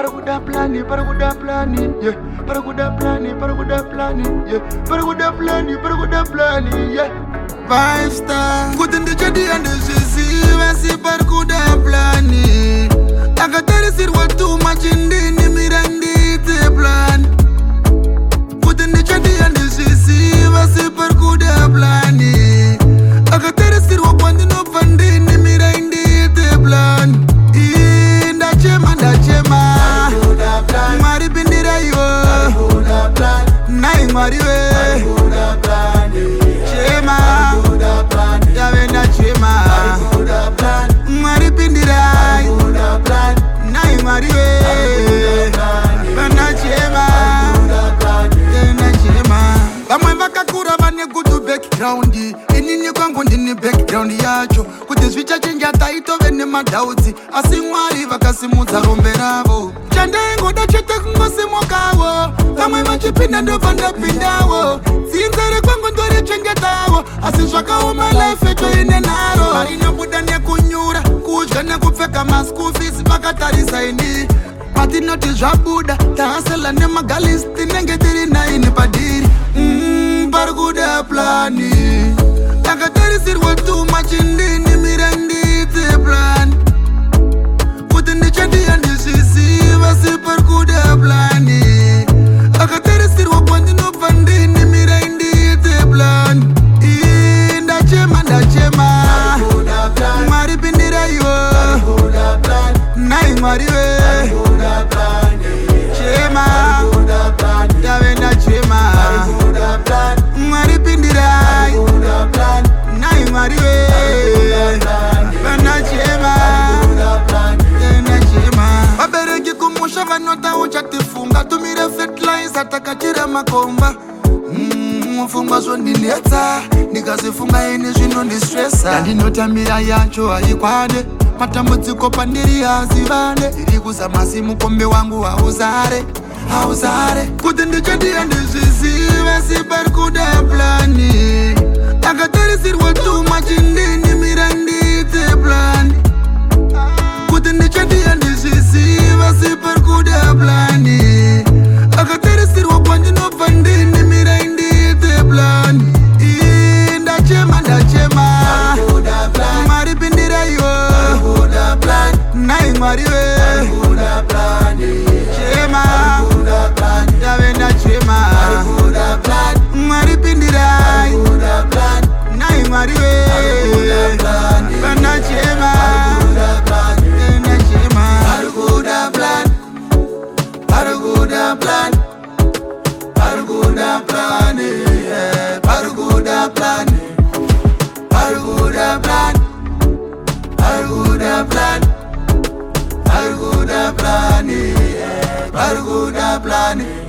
Barakuda plani, yeah. Barakuda plani, yeah. 5 star. Good in the jadi and the Susie, Vasi Barakuda plani. I got to see what too much in the Mirandi te plan. Good in the jadi and the Susie, Vasi Barakuda plani. I got to see what one in the Mirandi te plan. Mari bindira yo Nai mari we Chema Yawe na chema Mari bindira Nai mari we Bana chema Yawe na chema Bamwe bakakura bane kudu background Inini kwangu ndini background yacho Kuti switcha chenja taito vene madauti Asingwari vakasimuza romberavo Chandengo da chete kungosimo kawo Kamwe machipinda ndo vanda pindawo Zinzere kwangu ndori chengetawo Asishwaka uma life echo ine naro Marina buda nye kunyura Kujga nye kupfeka school fees Vakatarisa ini Pati noti zvabuda Tahasela ne magalisti Nenge tiri na ini padiri Barakuda plani Takatarisirwa too much indini mirandi te plan Put in the chandi and the sisi Vasi Barakuda plani Takatarisirwa kwandi no pandini mirandi te plan Inda chema Mari bindira yo Nai mari we Chema Yawe na chema Mari pindirai Nai mari we Bana chema Yena chema Babereki kumusha vanota ucha tifunga Tumire fat lines atakachira makomba Mfunga zo ndinetsa Nikazifunga ini zvino ndistressa Yandinotamira yacho haikwade Matambudziko pandiri hazivane Iri kuzamasi mukombe wangu hauzare Kuti ndichadi handizvizi Vasi Barakuda plani Takatarisirwa too much indini mirandi te plan Kuti ndichadi handizvizi Vasi Barakuda plani Takatarisirwa kwandi no pandini mirandi te plan Inda chema Mari bindira yo Nai mari we Chema Yawe na chema Mari pindirai Nai mari we Bana chema Yena chema Barakuda plan Barakuda plan Barakuda plan Barakuda plan Barakuda plan Barakuda plan Barakuda plan Barakuda plan